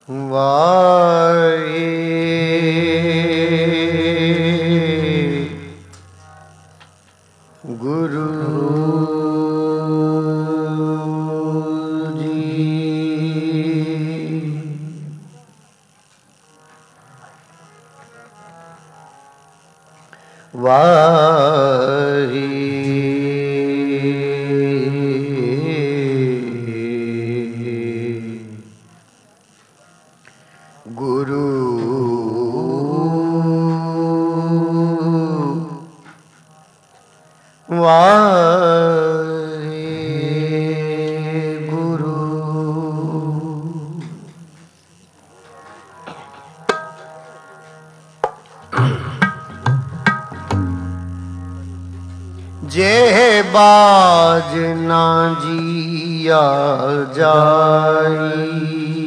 ਵਾਹਿ ਗੁਰੂ ਜੀ। ਵਾਹਿ ਗੁਰੂ ਵਾਹਿਗੁਰੂ। ਜੇ ਬਾਜ ਨਾ ਜੀਆ ਜਾਈ,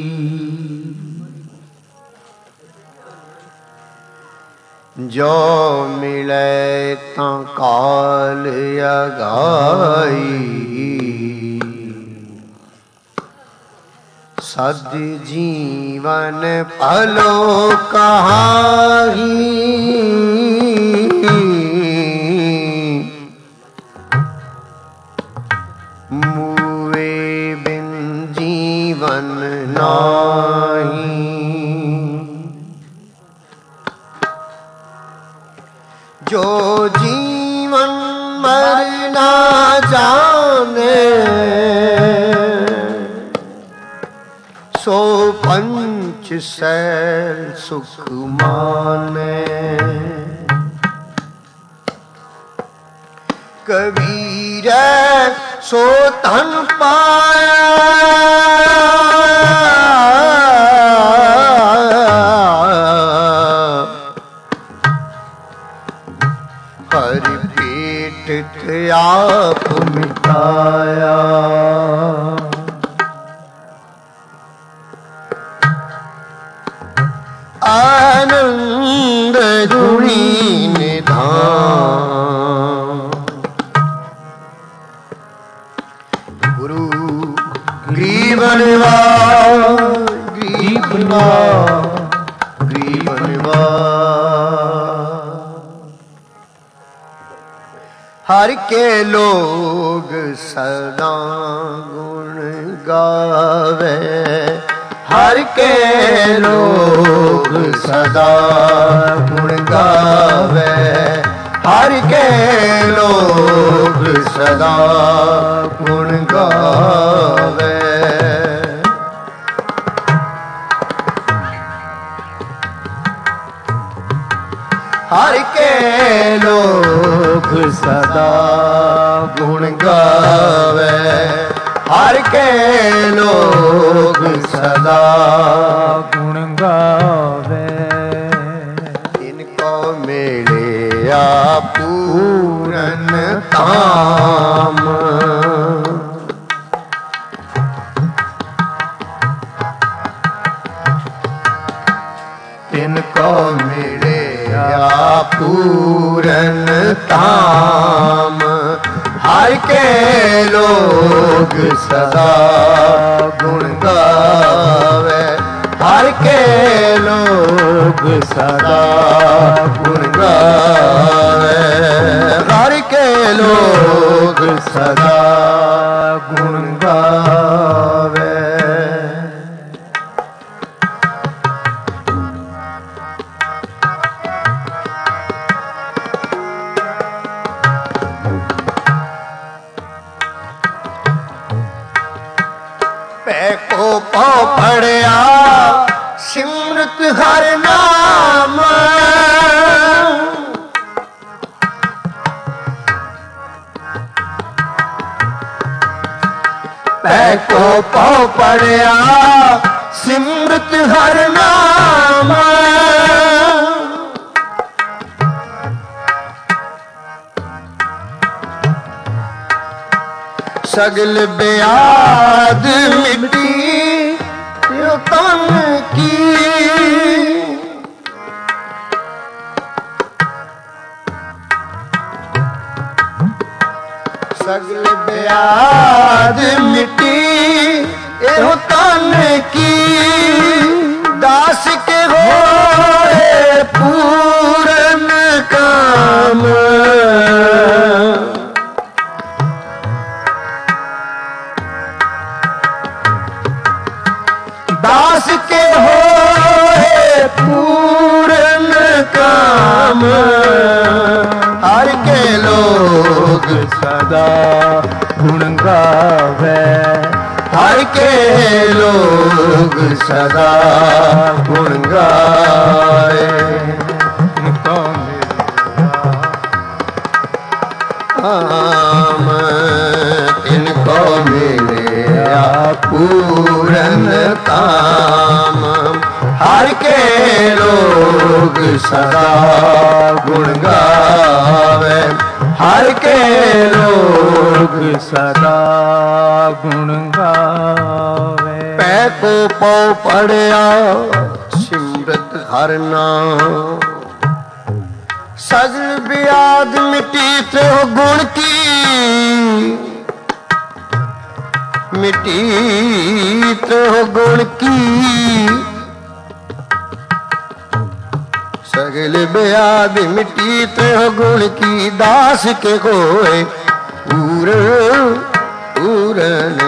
ਜੋ ਮਿਲੇ ਤਾਂ ਕਾਲ ਅਗਾਈ, ਸਦ ਜੀਵਨ ਭਲੋ ਕਹਾਈ, ਮੂਏ ਬਿਨ ਜੀਵਨ ਨਾਹੀ। ਜੋ ਜੀਵਨ ਮਰ ਨਾ ਜਾਣੇ, ਸੋ ਪੰਚ ਸੈਲ ਸੁਖ ਮਾਨੇ। ਕਬੀਰੈ ਸੋ ਧਨ ਪਾਇਆ, ਹਰਿ ਭੇਟ ਆਪ ਮਿਟਾਇਆ। ਆਨੰਦ ਗੁਣੀ ਨਿਧਾਨ, ਗੁਰੂ ਗਰੀਬ ਨਿਵਾਜ, ਗਰੀਬ ਨਿਵਾਜ, ਗਰੀਬ ਨਿਵਾਜ। ਹਰ ਕੇ ਲੋਗ ਸਦਾ ਗੁਣ ਗਾਵੇ, ਹਰ ਕੇ ਲੋਗ ਸਦਾ ਗੁਣ ਗਾਵੇ, ਹਰ ਕੇ ਲੋਗ ਸਦਾ ਗੁਣ ਗਾਵੇ। ਹਰ ਕੇ ਲੋਗ ਸਦਾ ਗੁਣ ਗਾਵੇ, ਹਰ ਕੇ ਲੋਗ ਸਦਾ ਗੁਣ ਗਾਵੇ। ਇਨਕੋ ਮਿਲਿਆ ਪੂਰਨ ਧਾਮ, ਇਨਕੋ ਮਿਲਿਆ ਪੂਰਨ ਧਾਮ। ਹਰ ਕੇ ਲੋਗ ਸਦਾ ਗੁਣ ਗਾਵੇ, ਹਰ ਕੇ ਲੋਗ ਸਦਾ ਗੁਣ ਗਾਵੇ, ਹਰ ਕੇ ਲੋਗ ਸਦਾ ਗੁਣ ਗਾਵੇ। ਕੋ ਪਾਉ ਪੜਿਆ ਸਿਮਰਤ ਹਰ ਨਾਮ, ਪੈ ਕੋ ਪਾਉ ਪੜਿਆ ਸਿਮਰਤ ਹਰ ਨਾਮ। ਸਗਲ ਬਿਆਦ ਮਿੱਟੀ ਤਿਉ ਤਨ ਕੀ, ਸਗਲ ਬਿਆਦ ਮਿੱਟੀ ਇਹੋ ਤਨ ਕੀ। दास के होए पूरन काम। हर के लोग सदा गुण गावे, हर के लोग सदा गुण गाए। इनको काम इनको मिले पूरन काम। हर के लोग सदा गुण गावे, हर के लोग सदा गुण गावे। पै को पौ पढ़िया सिमरत हर नाम। सजल बियाद मिट्टी तो गुण की, मिट्टी तो गुण की। सगल ब्याद मिट्टी तो गुण की। दास के कोय पूरन पूरन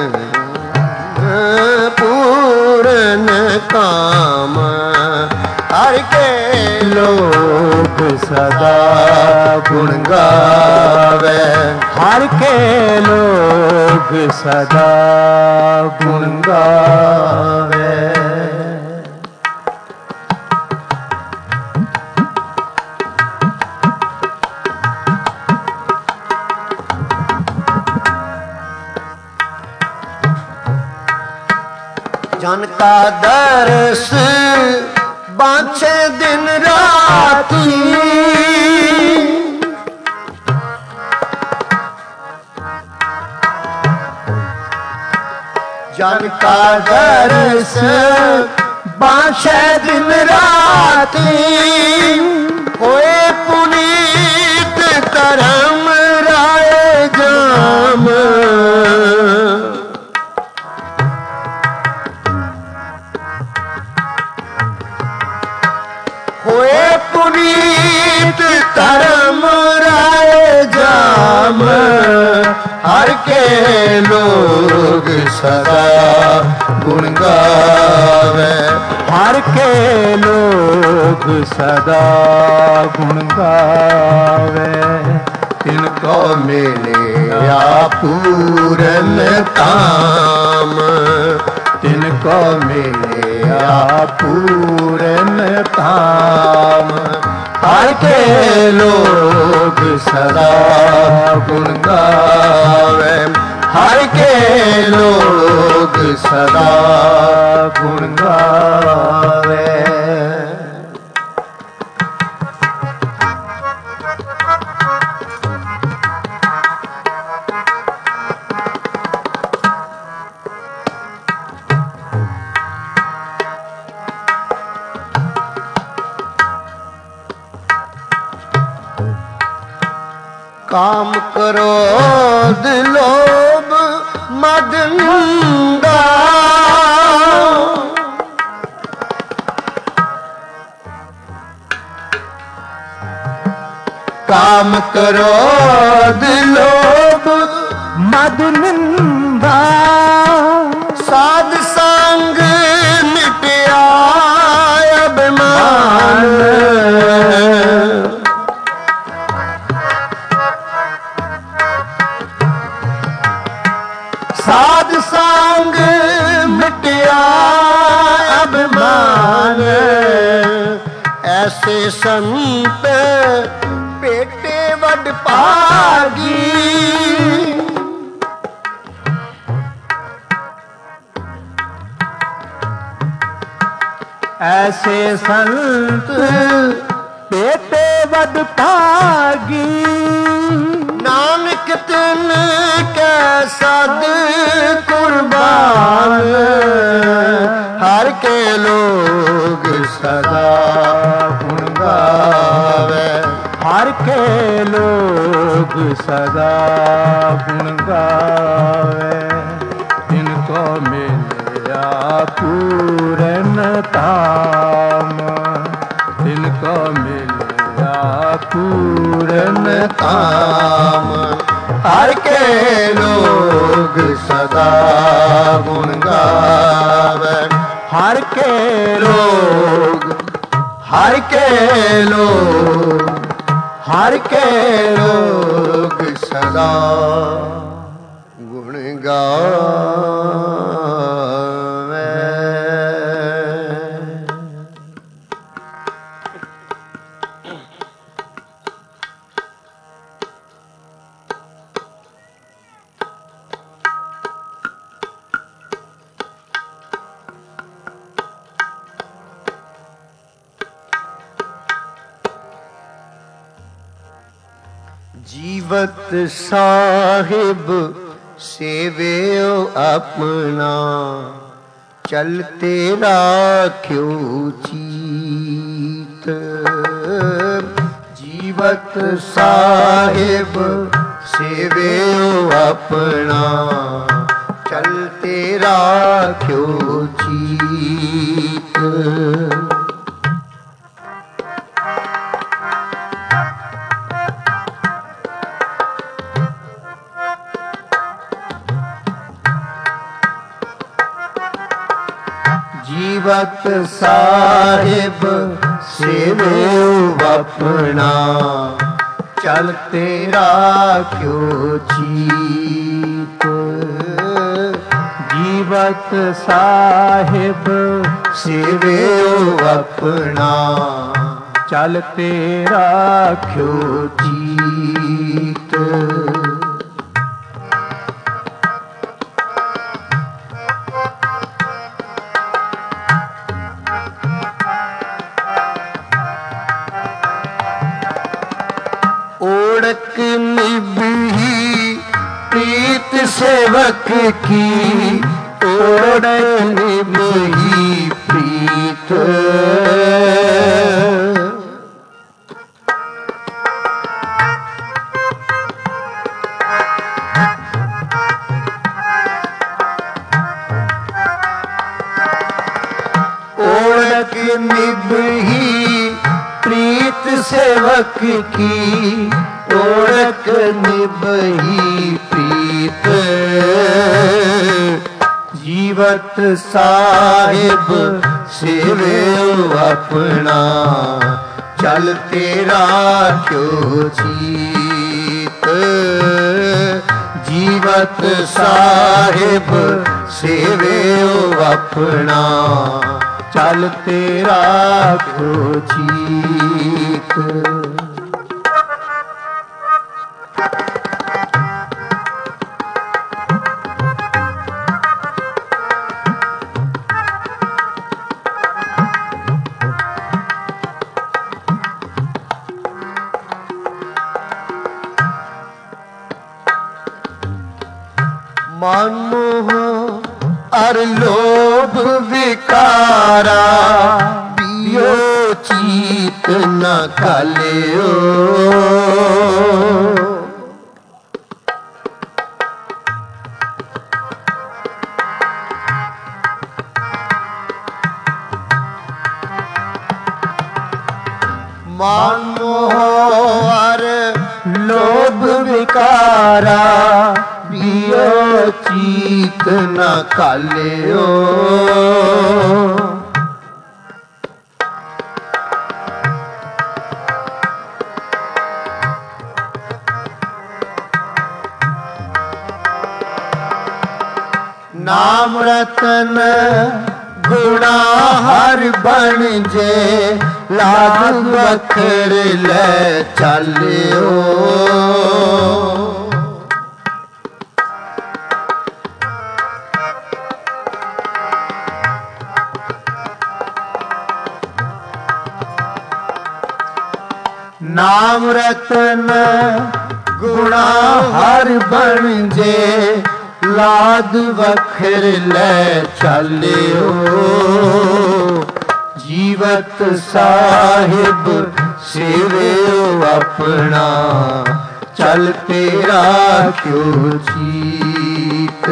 पूरन काम। हर के लोग सदा गुण गावे, हर के लोग सदा गुण गावे। जन का दर्श बांछे दिन राती। जन का दर्श बांछे दिन राती। होए पुनीत करम राय जाम। होए पुनीत धर्म राय जाम। हर के लोग सदा गुण गावे, हर के लोग सदा गुण गावे। तिनको मिले पूरन काम। तिनको मिले पूरन काम। हर के लोग सदा गुण गावे, हर के लोग सदा गुण गावे। काम क्रोध लोभ मद निंदा। काम क्रोध लोभ मद निंदा। साध संग मिटया अभिमान। साध संग मिटया अभिमान। ऐसे संत पेटे वड पागी। ऐसे संत पेटे वड पागी। नानक तिन कै सद कुर्बान। हर के लोग सदा गुण गावे, हर के लोग सदा गुण गावे। इनको मिलया पूरन काम। इनको मिलया पूरन काम। हर के लोग सदा गुण गावे, हर के लोग हर के लोग हर के लोग सदा गुण गावे। जीवत साहिब सेवेओ अपना, चलते राख्यो चीत। जीवत साहिब सेवेओ अपना, चलते राख्यो चीत। जीवत साहिब सेवेओ अपना, चलते राख्यो चीत। जीवत साहिब सेवेओ अपना, चलते राख्यो चीत। ओढ़क निभही प्रीत सेवक की, ओढ़क निभही प्रीत। ओढ़क निभही प्रीत सेवक की, ओढ़क निभही प्रीत। जीवत साहिब सेवेओ अपना, चलते राख्यो चीत। जीवत साहिब सेवेओ अपना, चलते राख्यो चीत। मान मोह अर लोभ विकारा, पियो चीत न खालियो। मान मोह अर लोभ विकारा, पियो चीत न खालियो। नाम रतन गुणा हर बन जे, लाग बखर ले चलियो। नाम रतन गुणा हर बन जे, लाद वखर ले चलियो। जीवत साहिब सेवेओ अपना, चलते राख्यो चीत।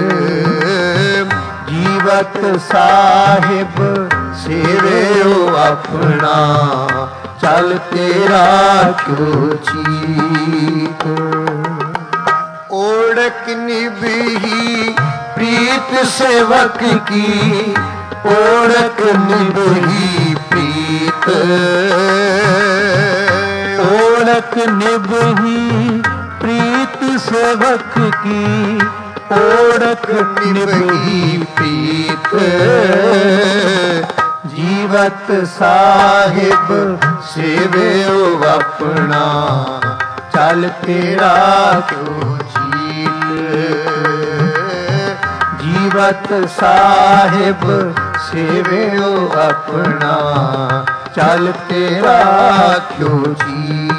जीवत साहिब सेवेओ अपना, चलते राख्यो चीत। ओढ़क निभही प्रीत सेवक की, ओढ़क निभही प्रीत, ओढ़क निभही प्रीत सेवक की, ओढ़क निभही प्रीत। जीवत साहिब सेवियो अपना, चल तेरा क्यों झील। जीवत साहिब सेवियो अपना, चल तेरा क्यों झील।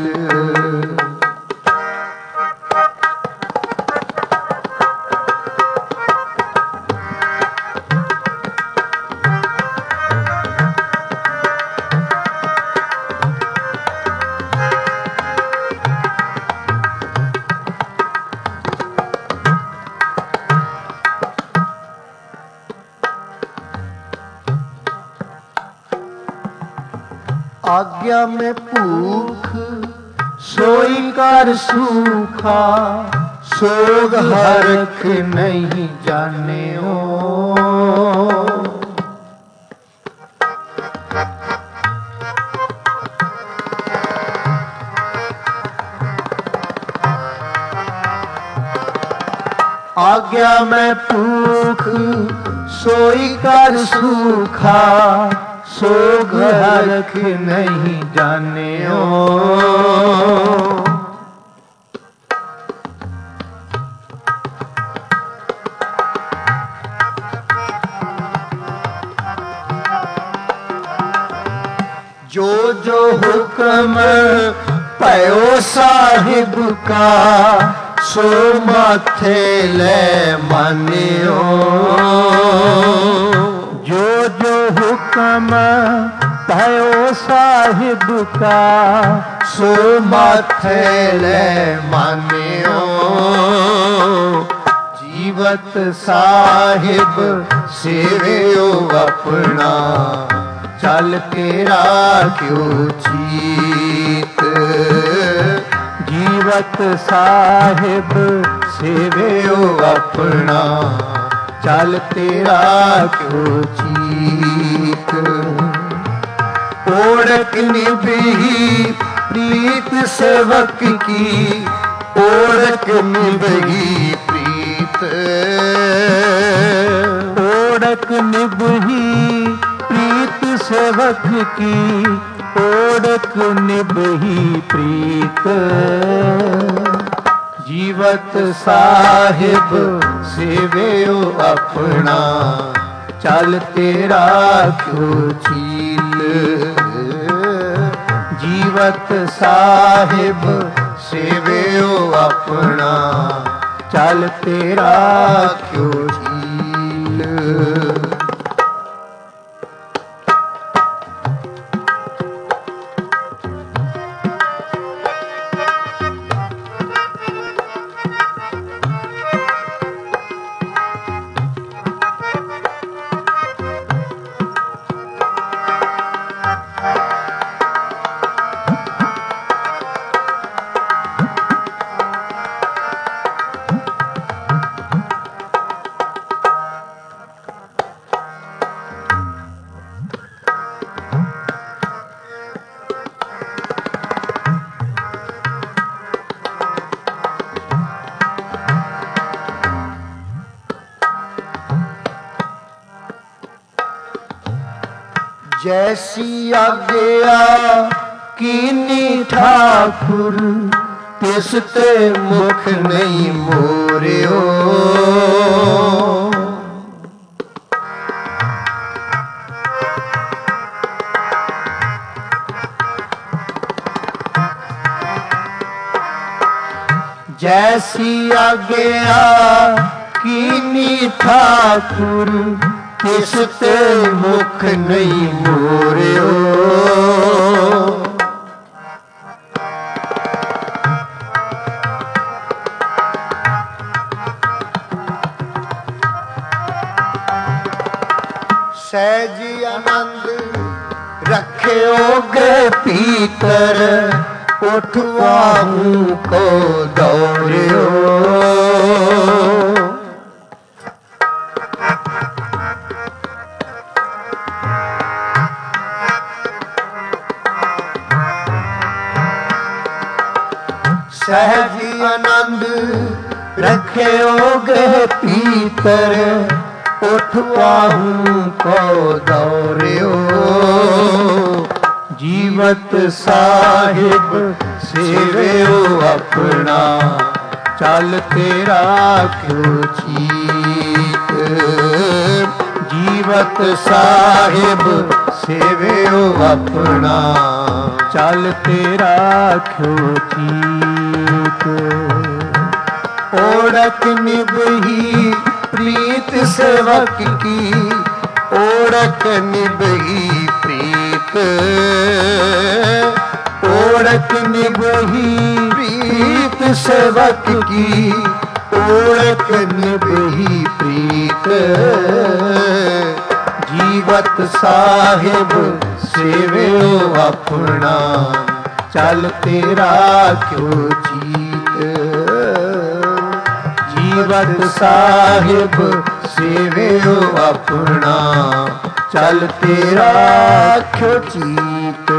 आज्ञा में भूख सोई कर सूखा, सोग हरख नहीं जाने ओ। आज्ञा में भूख सोई कर सूखा, सोग हरख नहीं जाने ओ। जो जो हुक्म पयो साहिब का, सो माथे ले मानियो। जो जो हुक्म भयो साहिब का, सो माथे ले मानियो। जीवत साहिब सेवियो अपना, चल तेरा क्यों जीत। जीवत साहिब सेवियो अपना, चल तेरा क्यों जीत। ओढ़क निभही प्रीत सेवक की, ओढ़क निभही प्रीत। ओढ़क निभही प्रीत सेवक की, ओढ़क निभही प्रीत। जीवत साहिब सेवियो अपना, चल तेरा क्यों झील। जीवत साहिब सेवियो अपना, चल तेरा क्यों झील। जैसी आज्ञा कीनी ठाकुर, तिस ते मुख नहीं मोरियो। जैसी आज्ञा कीनी ठाकुर, तिस ते मुख नहीं मोरियो। सहज आनंद रखियोगे पीतर, उठवाऊं को दौड़ियो। सहज आनंद रखोगे पीतर, उठवाहूं को दौड़ो। जीवत साहिब सेवयो अपना, चल तेरा क्यों चीत। जीवत साहिब सेवयो अपना, चल तेरा क्यों चीत। ओढ़क निभही प्रीत सेवक की, ओढ़क निभही प्रीत, ओढ़क निभही प्रीत सेवक की, ओढ़क निभही प्रीत। जीवत साहिब सेवयो अपना, चल तेरा क्यों चीत। जीवत साहिब सेवयो अपना, चल तेरा क्यों चीत।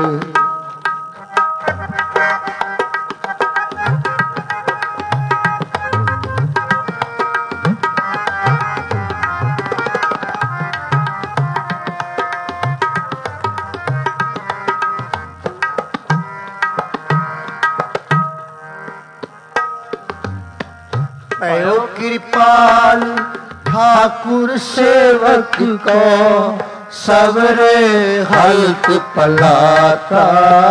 पयो कृपाल ठाकुर सेवक को, सवरे हल्क पलाता।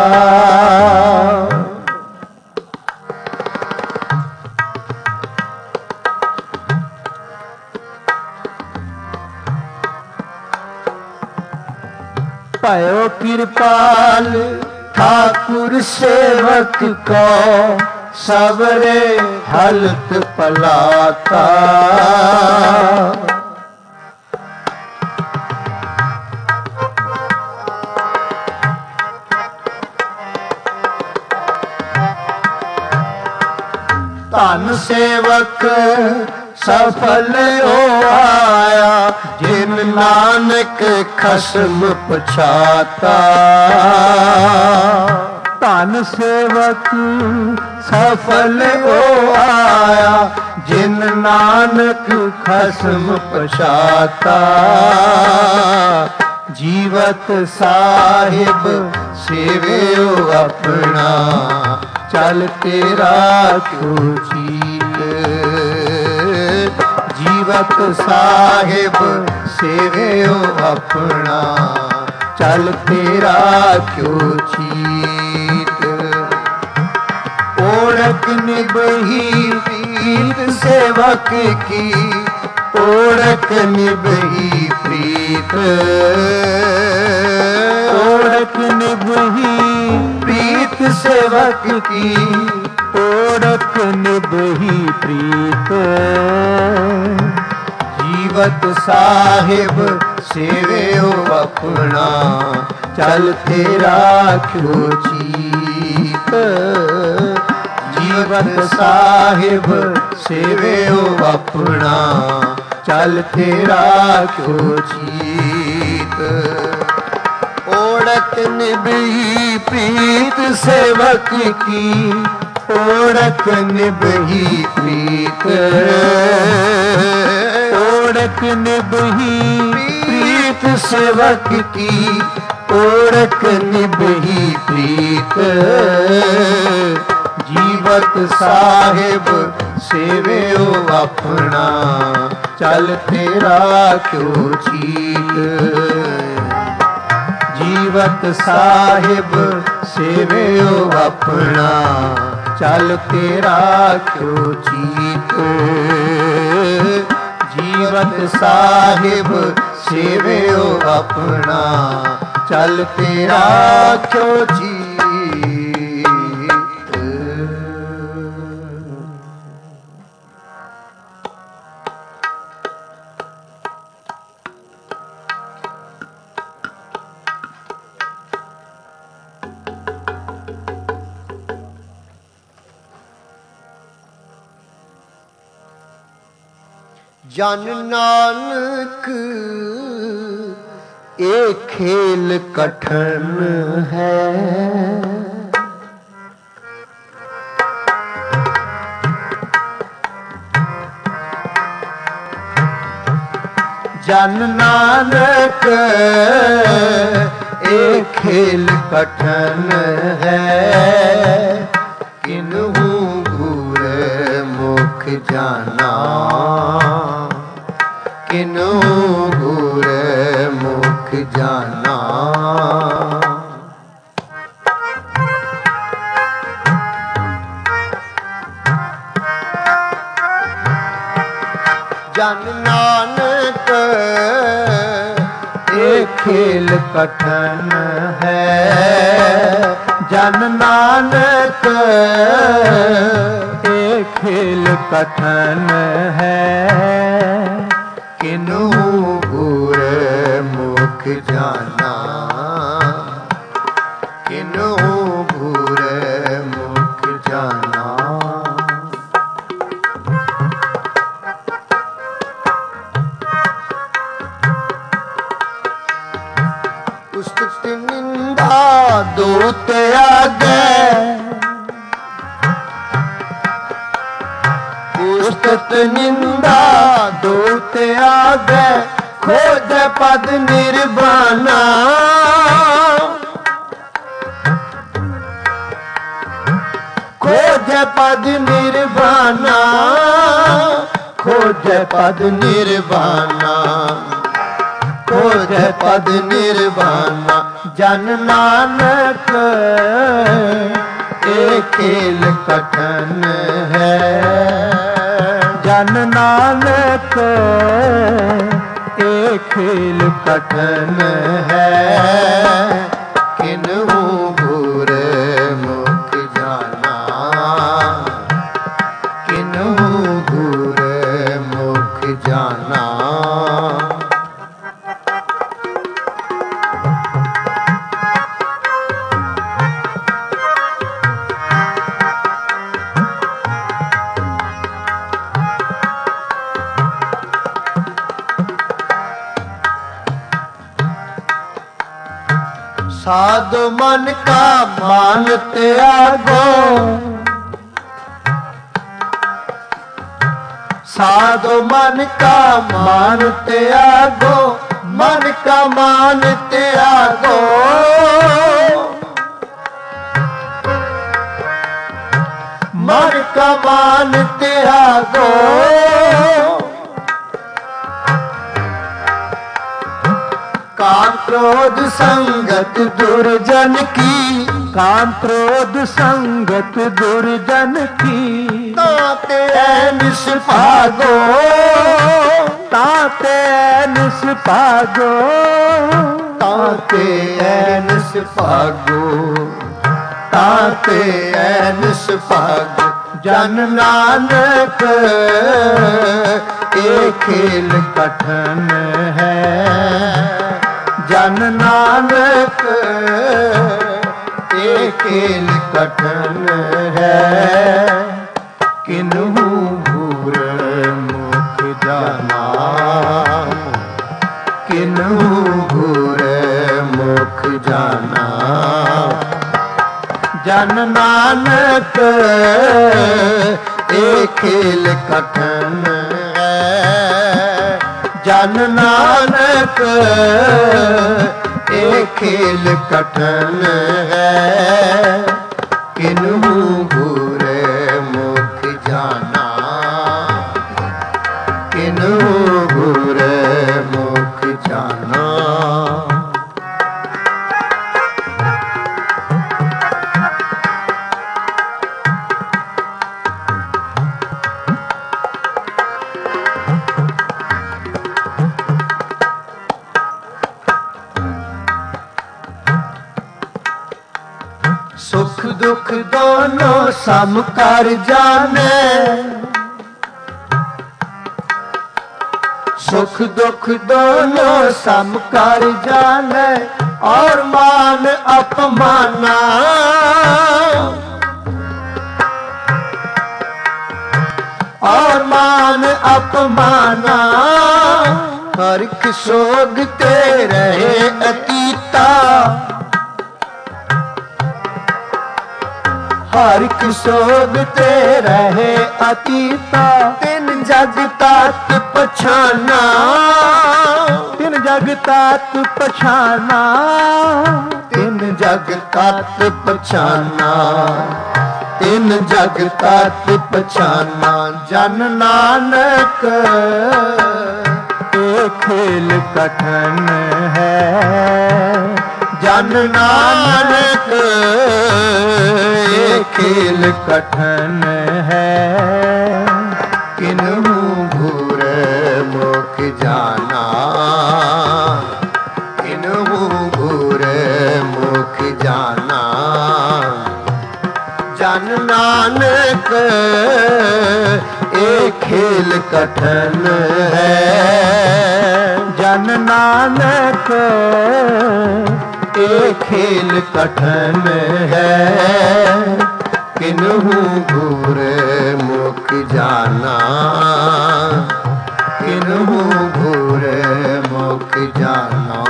पयो कृपाल ठाकुर सेवक को, सवरे हल्क पलाता। धन सेवक सफल हो आया, जिन नानक खसम पछाता। धन सेवक सफल हो आया, जिन नानक खसम पछाता। जीवत साहिब सेवयो अपना, चल तेरा क्यों चीत। जीवत साहिब सेवयो अपना, चल तेरा क्यों चीत। ओढ़क निभही प्रीत सेवक की, ओढ़क निभही प्रीत। ओढ़क निभही प्रीत सेवक की, ओढ़क निभही प्रीत। जीवत साहिब सेवयो अपना, चल तेरा क्यों चीत। जीवत साहिब सेवयो अपना, चल तेरा क्यों चीत। ओढ़क निभही प्रीत सेवक की, ओढ़क निभही प्रीत। ओढ़क निभही प्रीत सेवक की, ओढ़क निभही प्रीत। जीवत साहिब सेवयो अपना, चल तेरा क्यों चीत। जीवत साहिब सेवयो अपना, चल तेरा क्यों चीत। जीवत साहिब सेवयो अपना, चल तेरा क्यों चीत। जन नानक एक खेल कठिन है, ਜਨ ਨਾਨਕ ਇਹ ਖੇਲ ਕਠਨ ਹੈ, ਕਿਨਹੂ ਗੁਰ ਮੁਖ ਜਾਨਾ, ਕਿਨਹੂ ਗੁਰ ਮੁਖ ਜਾਨਾ। ਜਨ ਨਾਨਕ ਇਹ ਖੇਲ ਕਠਨ ਹੈ, ਜਨ ਨਾਨਕ ਇਹ ਖੇਲ ਕਠਨ ਹੈ, ਕਿਨਹੂ ਗੁਰ ਮੁਖ ਜਾਨਾ, ਕਿਨਹੂ ਗੁਰ ਮੁਖ ਜਾਨਾ। ਉਸਤਤ ਨਿੰਦਾ ਦੂਤ ਆਗੇ, ਉਸਤਤ ਨਿੰਦਾ ਦੂਤ ਆਗੇ, ਖੋਜ ਪਦ ਨਿਰਵਾਣਾ, ਖੋਜ ਪਦ ਨਿਰਵਾਣਾ, ਖੋਜ ਪਦ ਨਿਰਵਾਣਾ, ਖੋਜ ਪਦ ਨਿਰਵਾਣਾ। ਜਨ ਨਾਨਕ ਇਹ ਖੇਲ ਕਠਨ ਹੈ, ਜਨ ਨਾਨਕ ਇਹ ਖੇਲ ਕਠਨ ਹੈ, ਕਿਨਹੂ ਗੁਰ ਮੁਖ ਜਾਨਾ, ਕਿਨਹੂ ਗੁਰ ਮੁਖ ਜਾਨਾ। साधु मन का मान त्यागो, साधु मन का मान त्यागो, मन का मान त्यागो, मन का मान त्यागो। काम क्रोध संगत दुर्जन की, काम क्रोध संगत दुर्जन की, ताते निष्पागो, ताते निष्पागो, ताते निष्पागो, ताते निष्पागो। जन नानक ये खेल कठन है, जन नानक ये खेल कठन है, किन्हू घूर मुख जाना, किन्हू घूर मुख जाना। जन नानक ये खेल कठन है, जन नानक ये खेल कठन है, किन्हू घूर मुख जाना, किन्हू घूर मुख जाना। सुख दुख दोनों सम कर जाने, सुख दुख दोनों सम कर जाने, और मान अपमाना, और मान अपमाना। हर एक सोग ते रहे अतीता, हर एक सोगते रहे अतीता। तिन जग तात पछाना, तिन जग तात पछाना, तिन जग तात पछाना, तिन जग तात पछाना। जन नानक ये खेल कठिन है, जन नानक ये खेल कठिन है। किन्हू घूर मुख जाना, किन्हू घूर मुख जाना। जन नानक ये खेल कठिन है, जन नानक ये खेल कठिन है। किन्हू घूर मुख जाना, किन्हू घूर मुख जाना।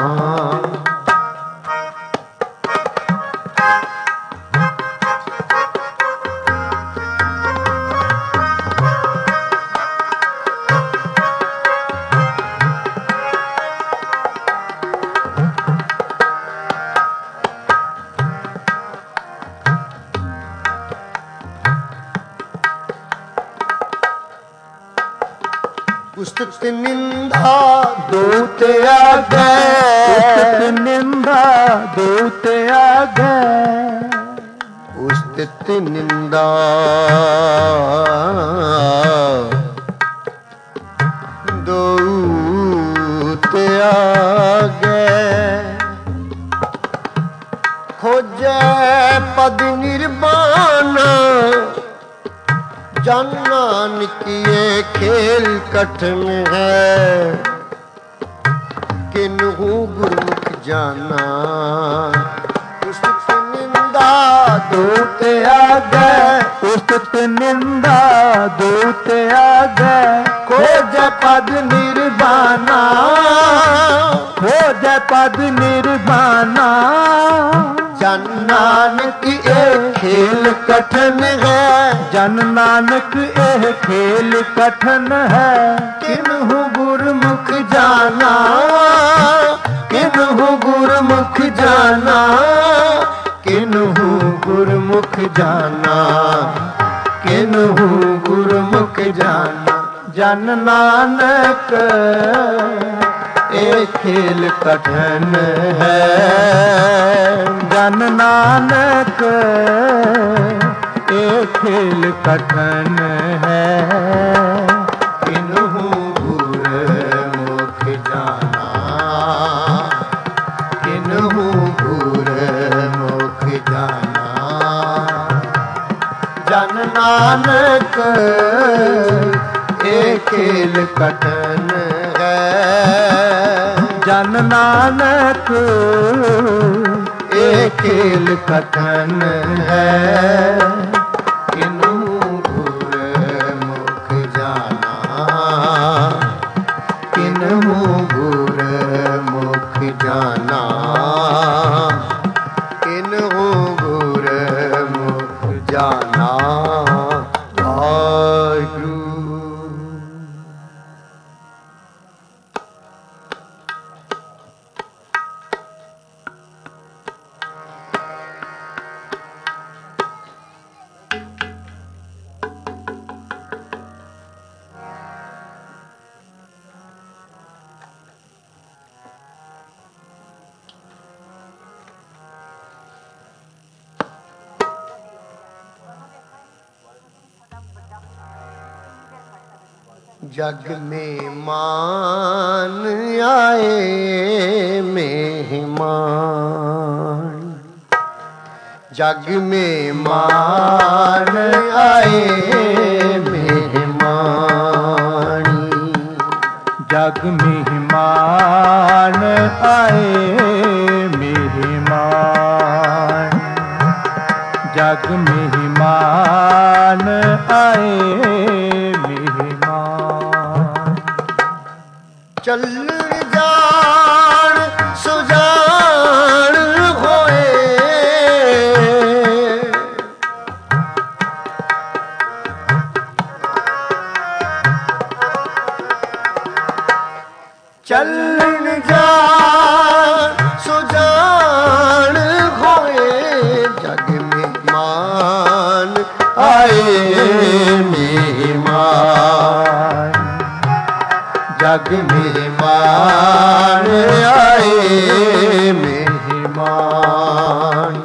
उस्तत निंदा दूत आगे, उस्तत निंदा दूत आगे, उस्तत निंदा दूत आगे। खोजे पद निर्वाण, जन नानक ये खेल कठिन है। किन्हू गुरमुख जाना, उस्तत निंदा दूत आगे, उस्तत निंदा दूत आगे। खोज पद निर्वाणा, खोज पद निर्वाणा। जन नानक ये खेल कठिन है, जन नानक यह खेल कठिन है। किन्हू गुरमुख जाना, किन्हू गुरमुख जाना, किन्हू गुरमुख जाना, किन्हू गुरमुख जाना। जन नानक ये खेल कठिन है, जन नानक ये खेल कठिन है। किन्हू घूर मुख जाना, किन्हू घूर मुख जाना। जन नानक ये खेल कठिन है, जन नानक ये खेल कठिन है। किन्हू घूर मुख जाना, किन्हू घूर मुख जाना, किन्हू घूर मुख जाना। वाहिगुरू। जग में मान आए मेहमान, जग में मान आए मेहमान। जग मेहमान आए मेहमान, जग मेहमान आए मेहमान। चल जान सुजान होए, जग मेहमान आए मेहमान।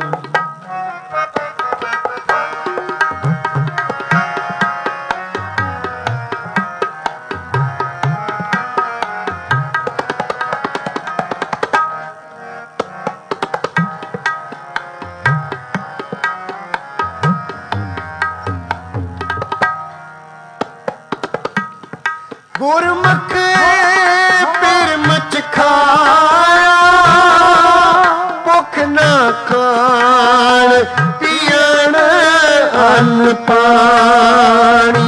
गुरमुख पिरमच खाया भुख ना खान पियण अन्न पानी।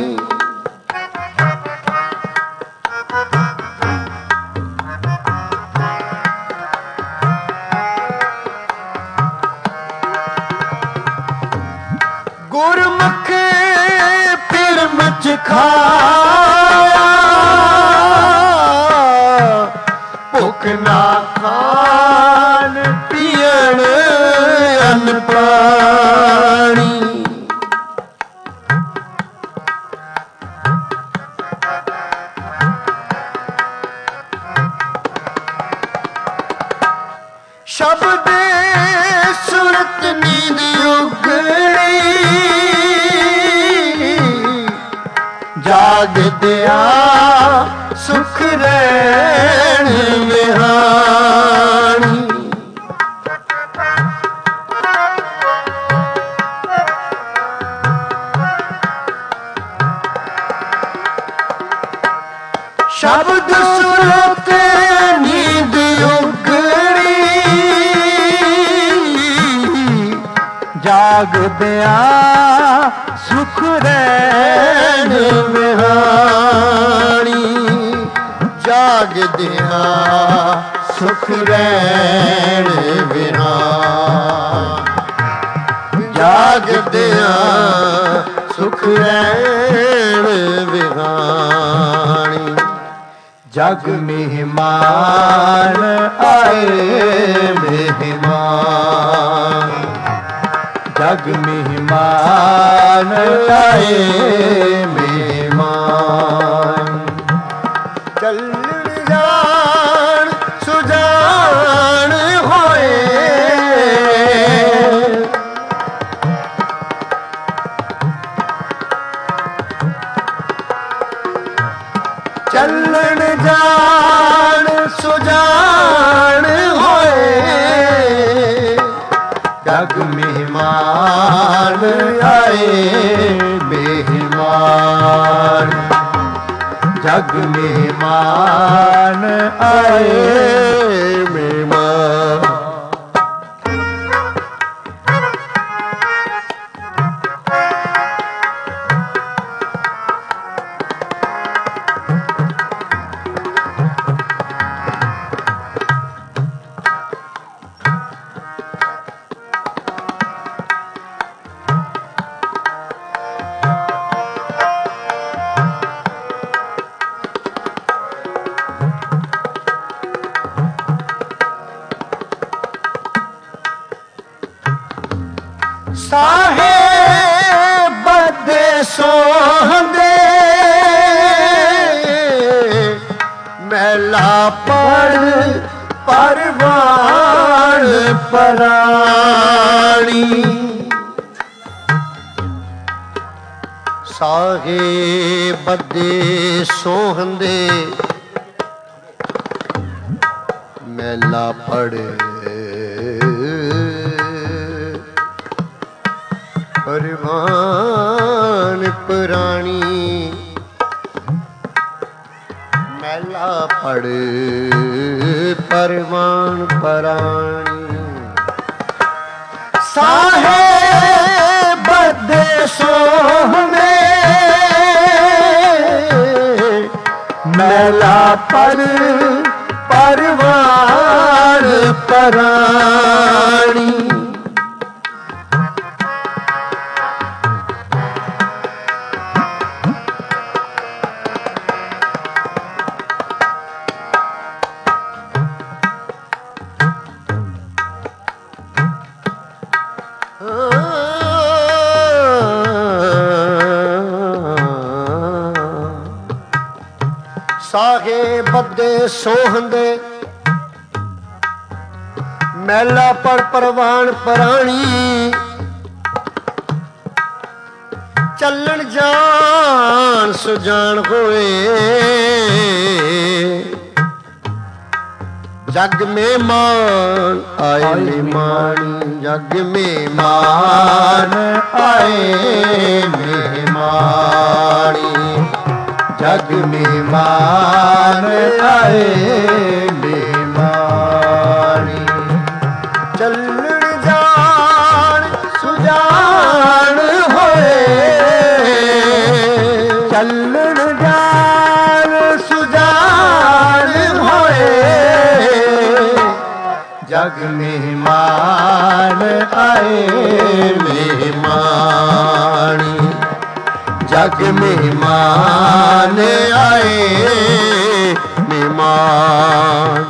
गुरमुख पिरमच खाया भुख ना खान पियण अन्न पानी। शब्द सुरत नींद उगड़ी जाग दिया सुख रैन विहानी। शब्द सुरत नींद उगड़ी जाग दिया सुख रैन विहानी। जाग दिया सुख रैन विहानी। जाग दिया सुख रैन विहानी। जग मेहमान आए मेहमान। जग मेहमान आए मेहमान। चलन जान सुजान होए चलन जान सुजान होए। जग मेहमान आए मेहमान। जग मेहमान आए मेहमान। साहेब दे सोहंदे मैला पड़ परवान परानी। साहेब दे सोहंदे मैला पड़ परवान परानी। मैला पड़ परवान परानी। साहेब दे सोहने मैला पड़ परवान परानी। साहेब ਕੇ ਬੱਦੇ ਸੋਹੰਦੇ ਮੈਲਾ ਪਰ ਪਰਵਾਨ ਪ੍ਰਾਣੀ ਚੱਲਣ ਜਾਣ ਸੁਜਾਨ ਹੋਏ जग मेहमान आए मेहमानी जग मेहमान आए मेहमानी जग मेहमान आए मेहमानी चलन जान सुजान होए चलन जान सुजान होए जग मेहमान आए मेहमानी जग मेहमान आए मेहमान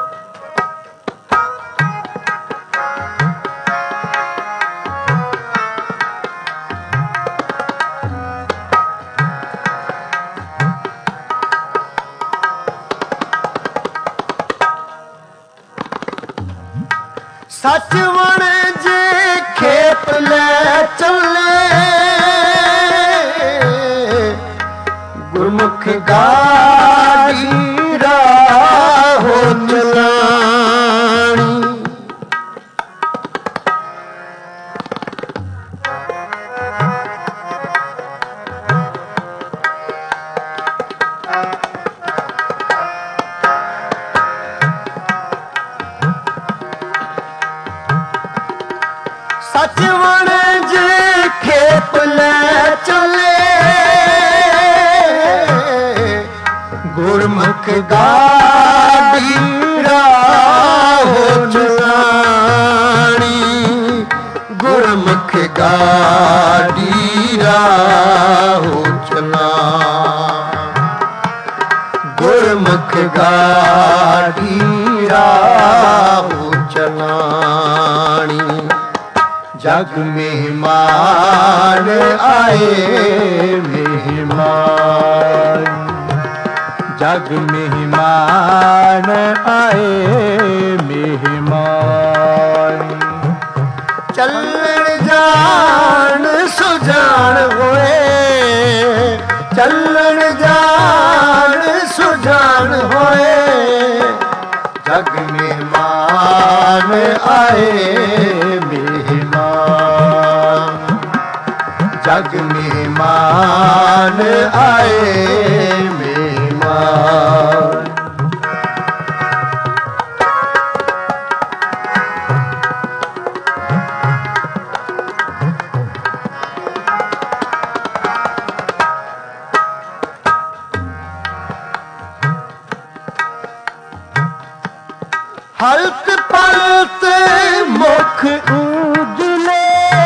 सच वन जे खेप ले चले गुरमुख गाड़ी राहो चलानी सच वन जे खेप ले चले गुरमुख गाड़ी राहो चलानी गुरमुख गाड़ी राहो चलानी गुरमुख गाड़ी राहो चलानी जग मेहमान आए मेहमान जग मेहमान आए मेहमान चलन जान सुजान होए चलन जान सुजान होए जग मेहमान आए जग मेहमान आए मेहमान हलत पलत मुख उजले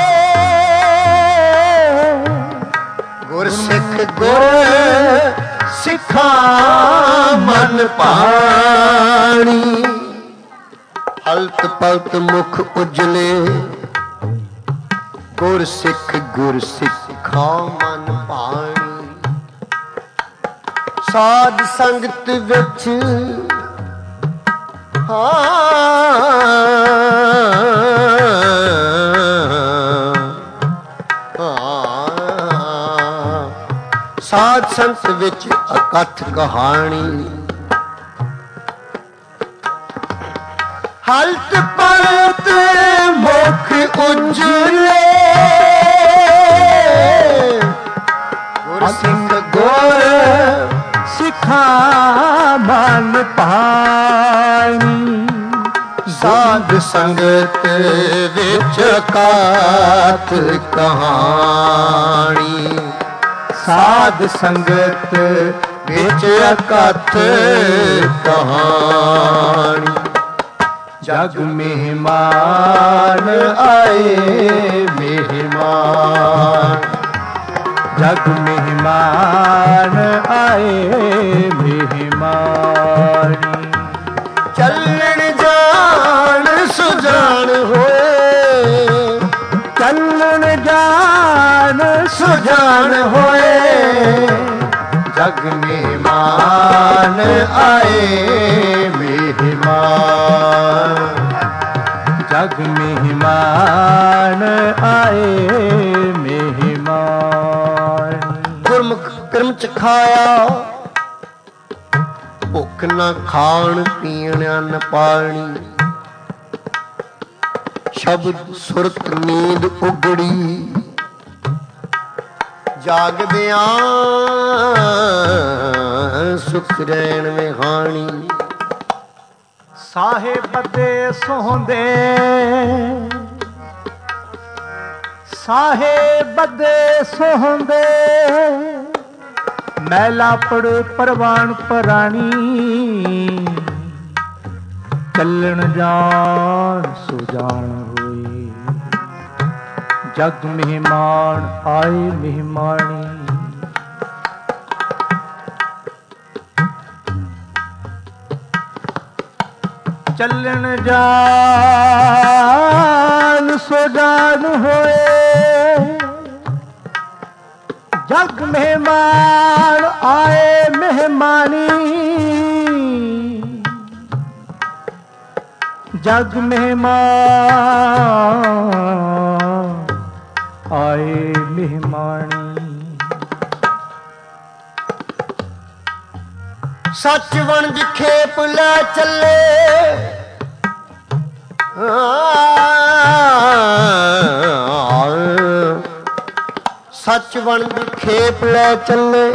गुरसिख गुर सिखा मन पानी हलत पलत मुख उजले गुर सिखा मन पानी साध संगत विच साध संत विच अकथ कहानी हलत पलत मुख उजले गुर सिख गुर सिखा मन पानी साध संगत विच अकथ कहानी साध संगत विच अकथ कहानी जग मेहमान आए मेहमान जग मेहमान आए मेहमान चलन जान सुजान होए चलन जान सुजान होए जग मेहमान मेहमान आए मेहमान, जग मेहमान आए मेहमान। गुरमुख कर्म चखाया, भुख न खाण पीण न पाणी, शब्द सुरत नींद उगड़ी, जागदियां सुख रैण विहाणी। साहेब बदे सोहंदे, साहेब बदे सोहंदे, मैला पड़ परवान पराणी, चलन जान सुजान होई, जग मेहमान आए मेहमानी। चलन जान सुजान होए, जग मेहमान आए मेहमानी, जग मेहमान आए मेहमानी। सच वणज खेप लै चले, सच वणज खेप लै चले,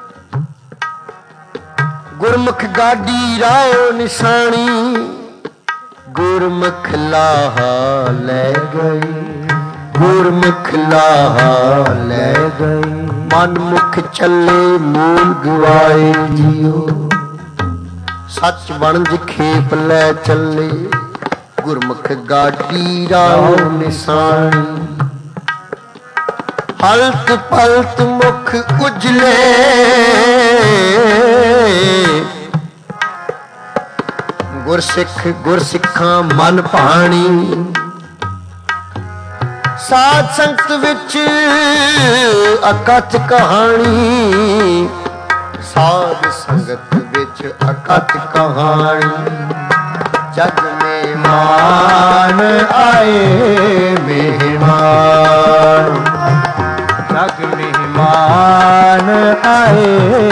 गुरमुख गाडी राह निशानी, गुरमुख लाहा लै गई, गुरमुख लाहा लै गई, मन मुख चले मूल गवाए जियो। सच वणज खेप लै चले, गुरमुख गाडी राह निशानी, हलत पलत मुख उजले, गुरसिख गुरसिखां मन भाणी, साध संगत विच अकथ कहानी, साध संगत विच अकथ कहानी। जग मेहमान आए मेहमान, जग मेहमान आए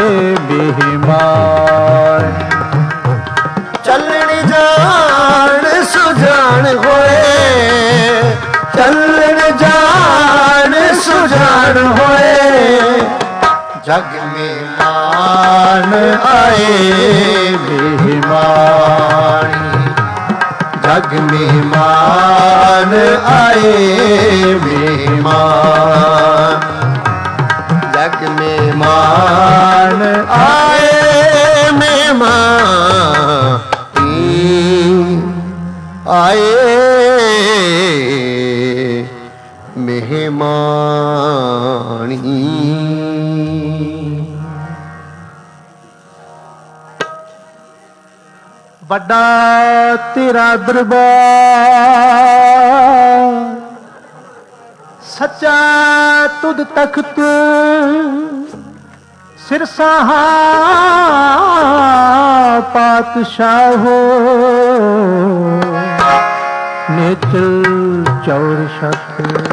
मेहमान। चलन जान सुजान होए, चलन जान सुजान होए, जग मेहमान आए मेहमान, जग मेहमान आए मेहमान, जग मेहमान आए मेहमान, आए मेहमानी। बड़ा तेरा दरबार, सच्चा तुद तख्त, सिरसाहा पातशाहो, नेचल चौर शत।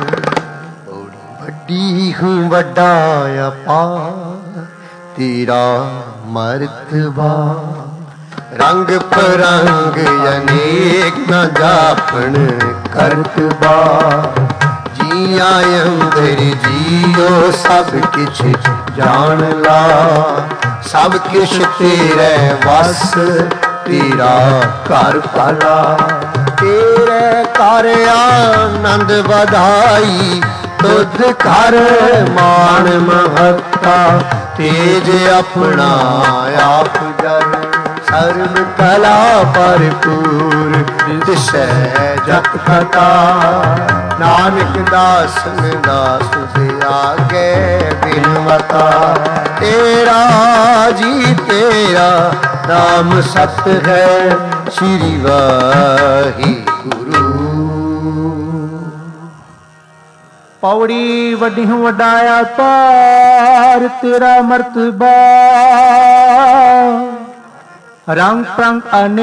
बड़ी हूँ बड़ा अपार तेरा मर्तबा, रंग परंग अनेक न जापन करतबा, जी अंदर जियो सब किछ जान ला, सब किछ तेरे वस तेरा घर पाला, तेरे घर आनंद बधाई, तुध घर मान महत्ता, तेज अपना आप जन, सर्व कला भरपूर दिसै जत कथा, नानक दासन दास से आगे बिनवता, तेरा जी तेरा नाम सत है, श्री वाहिगुरु। पौड़ी वड्डी वडाया पार तेरा मर्तबा, रंग प्रंग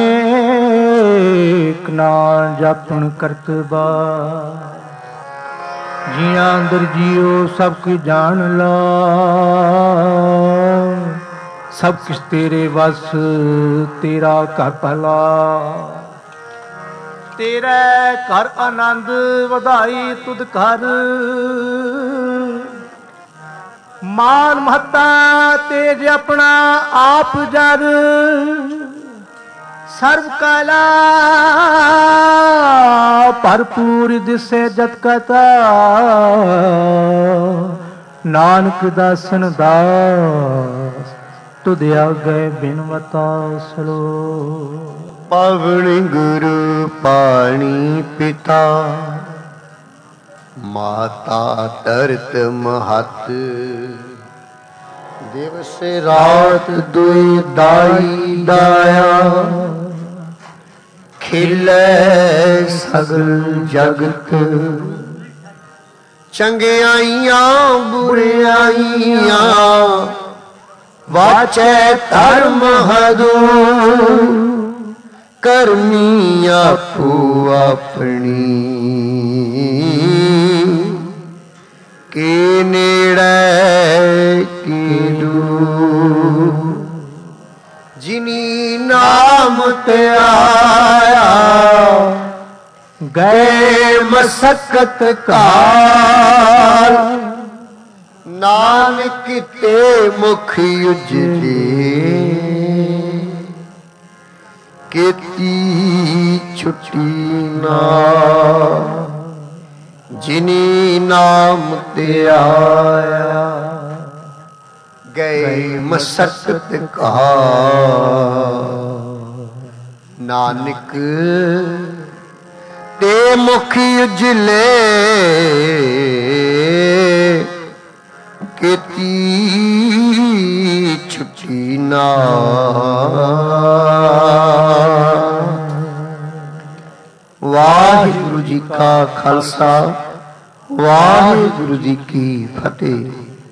अनेक ना जापन करतबा जिया अंदर जियो सब कुछ जान ला सब कुछ तेरे बस तेरा घर भला तेरे घर आनंद वधाई तुद घर मान महता तेज अपना आप जर सर्व काला भरपूर दिसे जत कथा नानक दासन दास तुद आगे बिनवता सलो पवन गुरु पानी पिता माता तरत महत दिवस रात दुई दाई दाया खिले सगल जगत चंगियाइयां बुरियाइयां वाचे धर्म हदू करनी आपू अपनी के नेड़े की दूर जिनी नाम ते आया गए मसकत काल नानक ते मुख उजले केती छुट्टी ना जिनी नाम ते आया गए मसकत का नानक ते मुख उजले केती छुट्टी ना वाहिगुरु जी का खालसा वाहिगुरु जी की फतेह।